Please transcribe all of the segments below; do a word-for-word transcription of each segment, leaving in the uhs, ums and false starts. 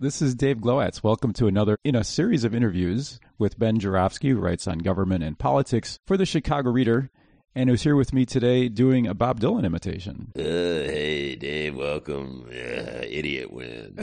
This is Dave Glowacz. Welcome to another in a series of interviews with Ben Joravsky, who writes on government and politics for the Chicago Reader, and who's here with me today doing a Bob Dylan imitation. Uh, hey, Dave, welcome. Uh, idiot win.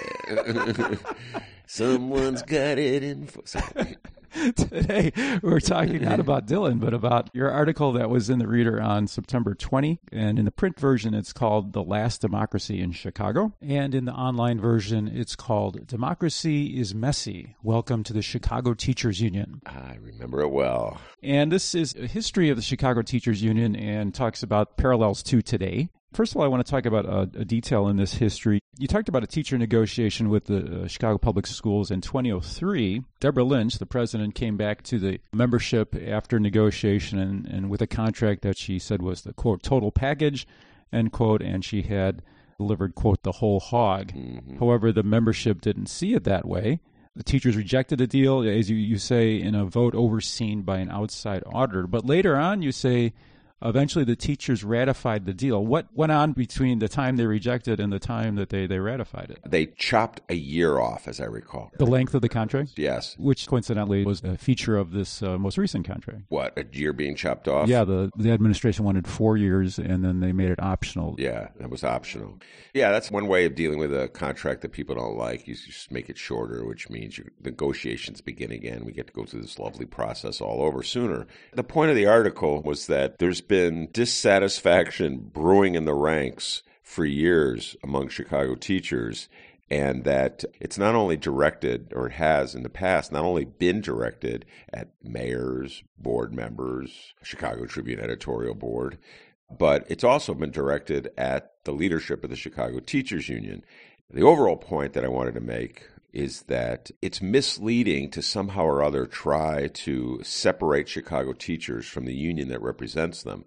Yeah. Someone's got it in for... Sorry. Today, we're talking not about Dylan, but about your article that was in the Reader on September twentieth. And in the print version, it's called The Last Democracy in Chicago. And in the online version, it's called Democracy is Messy. Welcome to the Chicago Teachers Union. I remember it well. And this is a history of the Chicago Teachers Union and talks about parallels to today. First of all, I want to talk about a, a detail in this history. You talked about a teacher negotiation with the uh, Chicago Public Schools in twenty oh three. Deborah Lynch, the president, came back to the membership after negotiation and, and with a contract that she said was the, quote, total package, end quote, and she had delivered, quote, the whole hog. Mm-hmm. However, the membership didn't see it that way. The teachers rejected the deal, as you, you say, in a vote overseen by an outside auditor. But later on, you say... eventually, the teachers ratified the deal. What went on between the time they rejected and the time that they, they ratified it? They chopped a year off, as I recall. The length of the contract? Yes. Which, coincidentally, was a feature of this uh, most recent contract. What, a year being chopped off? Yeah, the, the administration wanted four years, and then they made it optional. Yeah, that was optional. Yeah, that's one way of dealing with a contract that people don't like. You just make it shorter, which means your negotiations begin again. We get to go through this lovely process all over sooner. The point of the article was that there's been dissatisfaction brewing in the ranks for years among Chicago teachers, and that it's not only directed, or it has in the past, not only been directed at mayors, board members, Chicago Tribune editorial board, but it's also been directed at the leadership of the Chicago Teachers Union. The overall point that I wanted to make is that it's misleading to somehow or other try to separate Chicago teachers from the union that represents them,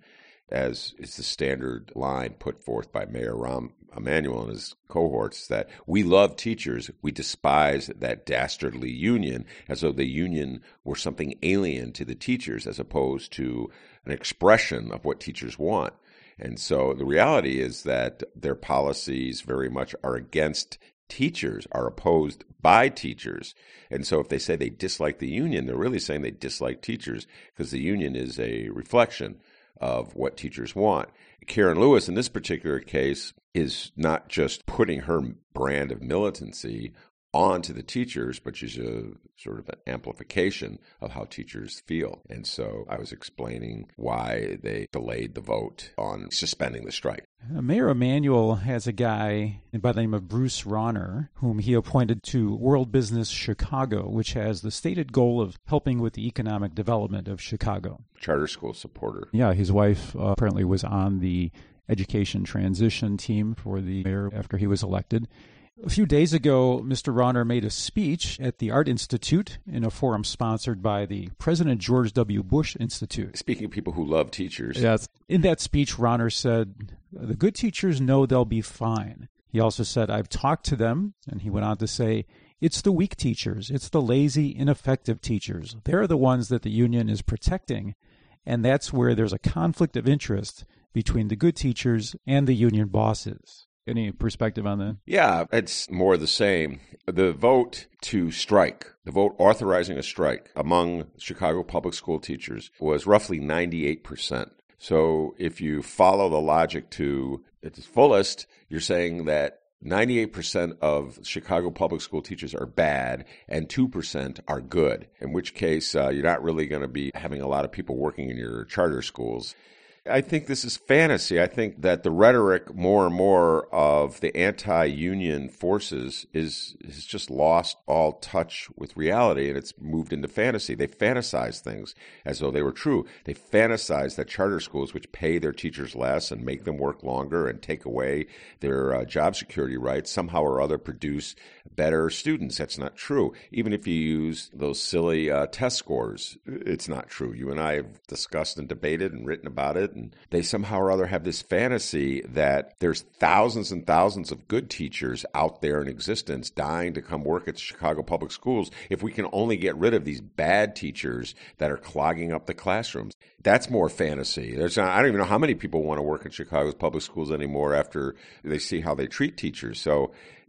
as is the standard line put forth by Mayor Rahm Emanuel and his cohorts, that we love teachers, we despise that dastardly union, as though the union were something alien to the teachers as opposed to an expression of what teachers want. And so the reality is that their policies very much are against teachers, are opposed by teachers. And so if they say they dislike the union, they're really saying they dislike teachers, because the union is a reflection of what teachers want. Karen Lewis, in this particular case, is not just putting her brand of militancy onto the teachers, but she's a sort of an amplification of how teachers feel. And so I was explaining why they delayed the vote on suspending the strike. Mayor Emanuel has a guy by the name of Bruce Rauner, whom he appointed to World Business Chicago, which has the stated goal of helping with the economic development of Chicago. Charter school supporter. Yeah, his wife uh, apparently was on the education transition team for the mayor after he was elected. A few days ago, Mister Rauner made a speech at the Art Institute in a forum sponsored by the President George W. Bush Institute. Speaking of people who love teachers. Yes. In that speech, Rauner said, the good teachers know they'll be fine. He also said, I've talked to them, and he went on to say, it's the weak teachers, it's the lazy, ineffective teachers. They're the ones that the union is protecting, and that's where there's a conflict of interest between the good teachers and the union bosses. Any perspective on that? Yeah, it's more the same. The vote to strike, the vote authorizing a strike among Chicago public school teachers was roughly ninety-eight percent. So if you follow the logic to its fullest, you're saying that ninety-eight percent of Chicago public school teachers are bad and two percent are good, in which case uh, you're not really going to be having a lot of people working in your charter schools. I think this is fantasy. I think that the rhetoric more and more of the anti-union forces is has just lost all touch with reality, and it's moved into fantasy. They fantasize things as though they were true. They fantasize that charter schools, which pay their teachers less and make them work longer and take away their uh, job security rights, somehow or other produce better students. That's not true. Even if you use those silly uh, test scores, it's not true. You and I have discussed and debated and written about it. And they somehow or other have this fantasy that there's thousands and thousands of good teachers out there in existence dying to come work at Chicago Public Schools if we can only get rid of these bad teachers that are clogging up the classrooms. That's more fantasy. There's not, I don't even know how many people want to work in Chicago's public schools anymore after they see how they treat teachers. So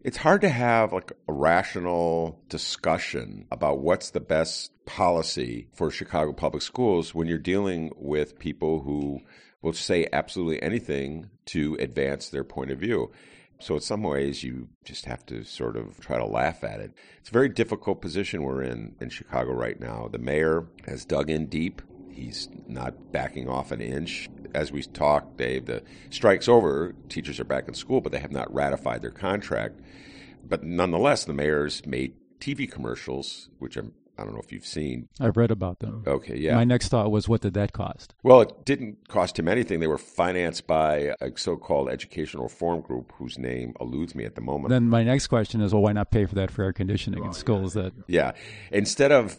It's hard to have like a rational discussion about what's the best policy for Chicago Public Schools when you're dealing with people who will say absolutely anything to advance their point of view. So in some ways, you just have to sort of try to laugh at it. It's a very difficult position we're in in Chicago right now. The mayor has dug in deep. He's not backing off an inch. As we talk, Dave, the strike's over. Teachers are back in school, but they have not ratified their contract. But nonetheless, the mayor's made T V commercials, which I'm, I don't know if you've seen. I've read about them. Okay, yeah. My next thought was, what did that cost? Well, it didn't cost him anything. They were financed by a so-called educational reform group whose name eludes me at the moment. Then my next question is, well, why not pay for that for air conditioning in schools? That Yeah. Instead of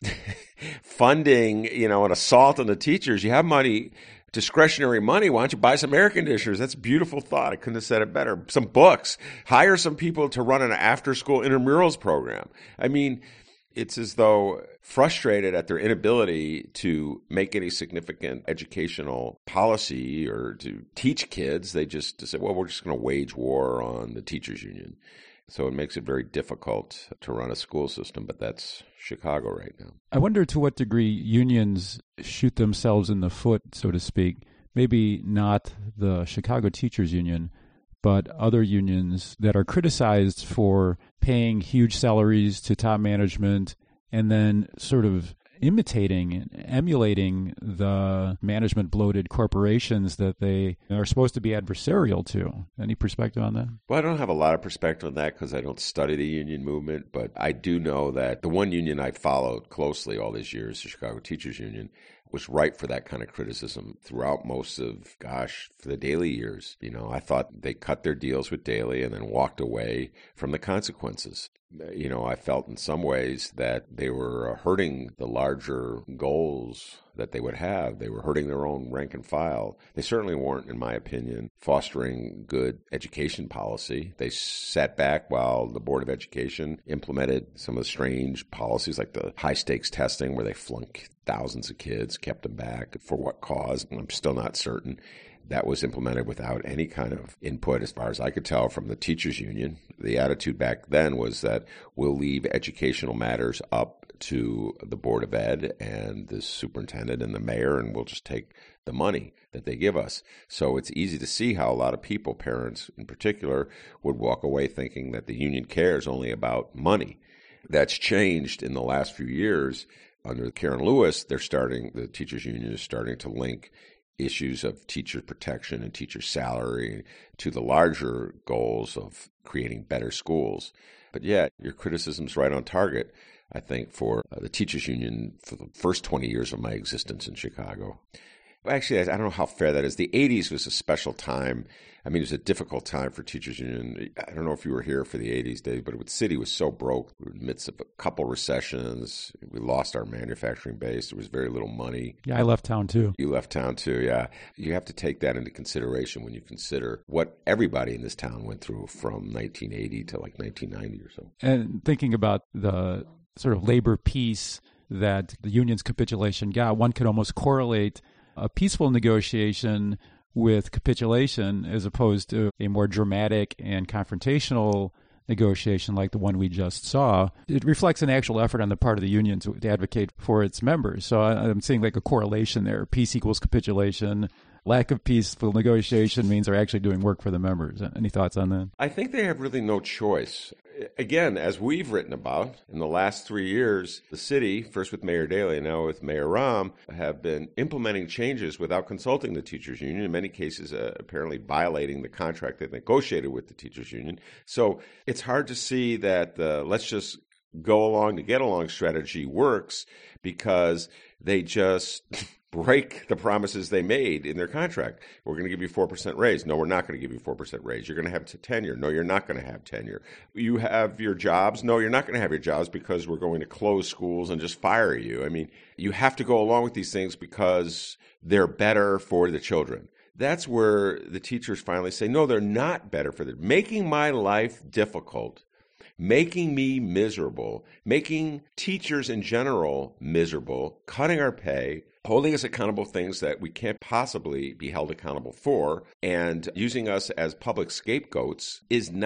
funding, you know, an assault on the teachers, you have money, discretionary money. Why don't you buy some air conditioners? That's a beautiful thought. I couldn't have said it better. Some books. Hire some people to run an after-school intramurals program. I mean, it's as though frustrated at their inability to make any significant educational policy or to teach kids. They just say, well, we're just going to wage war on the teachers union. So it makes it very difficult to run a school system, but that's Chicago right now. I wonder to what degree unions shoot themselves in the foot, so to speak. Maybe not the Chicago Teachers Union, but other unions that are criticized for paying huge salaries to top management and then sort of imitating and emulating the management bloated corporations that they are supposed to be adversarial to. Any perspective on that? Well, I don't have a lot of perspective on that because I don't study the union movement, but I do know that the one union I followed closely all these years, the Chicago Teachers Union, was ripe for that kind of criticism throughout most of, gosh, for the Daley years. You know, I thought they cut their deals with Daley and then walked away from the consequences. You know, I felt in some ways that they were hurting the larger goals that they would have. They were hurting their own rank and file. They certainly weren't, in my opinion, fostering good education policy. They sat back while the Board of Education implemented some of the strange policies like the high-stakes testing where they flunk thousands of kids, kept them back. For what cause? I'm still not certain. That was implemented without any kind of input, as far as I could tell, from the teachers union. The attitude back then was that we'll leave educational matters up to the Board of Ed and the superintendent and the mayor, and we'll just take the money that they give us. So it's easy to see how a lot of people, parents in particular, would walk away thinking that the union cares only about money. That's changed in the last few years. Under Karen Lewis, they're starting, the teachers union is starting to link issues of teacher protection and teacher salary to the larger goals of creating better schools. But yet, your criticism's right on target, I think, for uh, the teachers union for the first twenty years of my existence in Chicago. Actually, I don't know how fair that is. The eighties was a special time. I mean, it was a difficult time for teachers union. I don't know if you were here for the eighties, Dave, but the city was so broke. We were in the midst of a couple recessions. We lost our manufacturing base. There was very little money. Yeah, I left town too. You left town too, yeah. You have to take that into consideration when you consider what everybody in this town went through from nineteen eighty to like nineteen ninety or so. And thinking about the sort of labor peace that the union's capitulation got, one could almost correlate a peaceful negotiation with capitulation as opposed to a more dramatic and confrontational negotiation like the one we just saw. It reflects an actual effort on the part of the union to, to advocate for its members. So I, I'm seeing like a correlation there. Peace equals capitulation. Lack of peaceful negotiation means they're actually doing work for the members. Any thoughts on that? I think they have really no choice. Again, as we've written about, in the last three years, the city, first with Mayor Daley and now with Mayor Rahm, have been implementing changes without consulting the teachers union, in many cases uh, apparently violating the contract they negotiated with the teachers union. So it's hard to see that the let's just go along to get along strategy works because they just break the promises they made in their contract. We're going to give you four percent raise. No, we're not going to give you four percent raise. You're going to have tenure. No, you're not going to have tenure. You have your jobs. No, you're not going to have your jobs because we're going to close schools and just fire you. I mean, you have to go along with these things because they're better for the children. That's where the teachers finally say, no, they're not better for the making my life difficult, making me miserable, making teachers in general miserable, cutting our pay, holding us accountable for things that we can't possibly be held accountable for, and using us as public scapegoats is not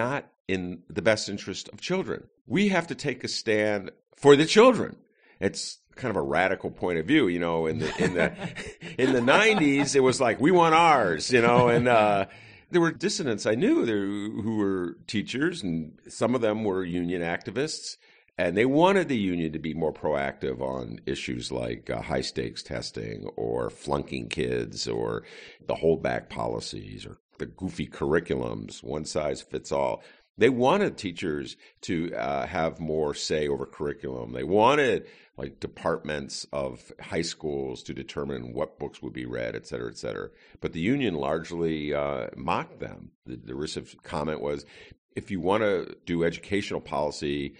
in the best interest of children. We have to take a stand for the children. It's kind of a radical point of view, you know. In the in the in the nineties, it was like we want ours, you know, and uh, there were dissidents I knew there who were teachers, and some of them were union activists, and they wanted the union to be more proactive on issues like uh, high stakes testing or flunking kids or the holdback policies or the goofy curriculums, one size fits all. They wanted teachers to uh, have more say over curriculum. They wanted like departments of high schools to determine what books would be read, et cetera, et cetera. But the union largely uh, mocked them. The derisive comment was, if you want to do educational policy,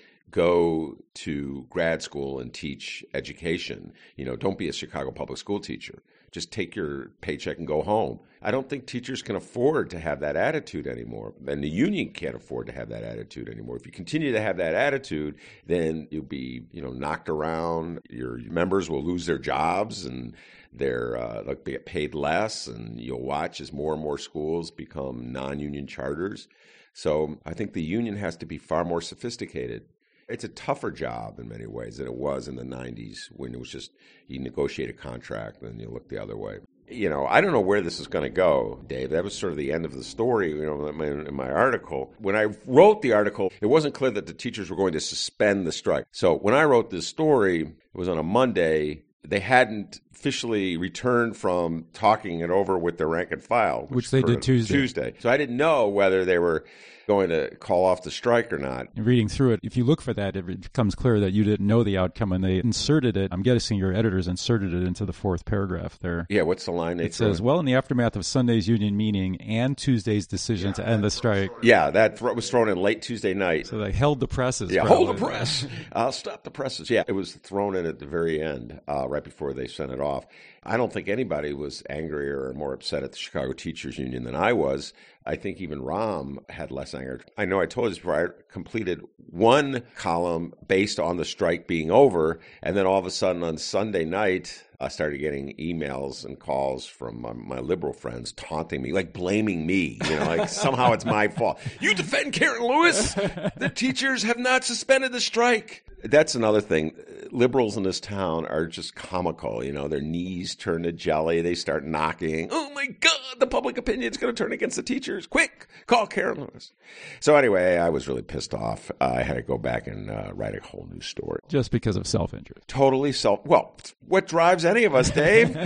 go to grad school and teach education. You know, don't be a Chicago public school teacher. Just take your paycheck and go home. I don't think teachers can afford to have that attitude anymore. And the union can't afford to have that attitude anymore. If you continue to have that attitude, then you'll be, you know, knocked around. Your members will lose their jobs and they're uh, they'll get paid less. And you'll watch as more and more schools become non-union charters. So I think the union has to be far more sophisticated. It's a tougher job in many ways than it was in the nineties when it was just you negotiate a contract and you look the other way. You know, I don't know where this is going to go, Dave. That was sort of the end of the story, you know, in my, in my article. When I wrote the article, it wasn't clear that the teachers were going to suspend the strike. So when I wrote this story, it was on a Monday. They hadn't officially returned from talking it over with their rank and file. Which, which they did Tuesday. Tuesday. So I didn't know whether they were going to call off the strike or not. And reading through it, if you look for that, it becomes clear that you didn't know the outcome when they inserted it. I'm guessing your editors inserted it into the fourth paragraph there. Yeah, what's the line they It says, well, in the aftermath of Sunday's union meeting and Tuesday's decision yeah, to end the strike. Yeah, that th- was thrown in late Tuesday night. So they held the presses. Yeah, probably. hold the press. I'll stop the presses. Yeah, it was thrown in at the very end, uh, right before they sent it off. I don't think anybody was angrier or more upset at the Chicago Teachers Union than I was. I think even Rahm had less anger. I know I told you this before. I completed one column based on the strike being over, and then all of a sudden on Sunday night, I started getting emails and calls from my, my liberal friends taunting me, like blaming me, you know, like somehow it's my fault. You defend Karen Lewis? The teachers have not suspended the strike. That's another thing. Liberals in this town are just comical. You know, their knees turn to jelly. They start knocking. Oh, my God, the public opinion is going to turn against the teachers. Quick, call Karen Lewis. So anyway, I was really pissed off. I had to go back and uh, write a whole new story. Just because of self-interest. Totally self. Well, what drives any of us, Dave?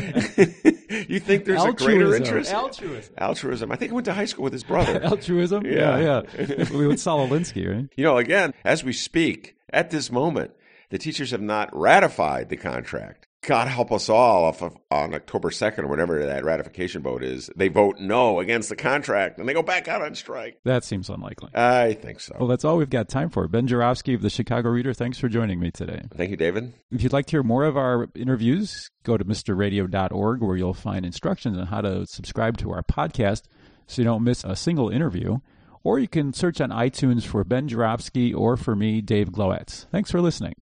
You think there's Altruism. a greater interest? Altruism. Altruism. I think he went to high school with his brother. Altruism? Yeah, yeah. yeah. We with Sololinsky, right? You know, again, as we speak, at this moment, the teachers have not ratified the contract. God help us all if on October second or whatever that ratification vote is, they vote no against the contract and they go back out on strike. That seems unlikely. I think so. Well, that's all we've got time for. Ben Joravsky of the Chicago Reader, thanks for joining me today. Thank you, David. If you'd like to hear more of our interviews, go to mister radio dot org where you'll find instructions on how to subscribe to our podcast so you don't miss a single interview. Or you can search on iTunes for Ben Joravsky or for me, Dave Glowacz. Thanks for listening.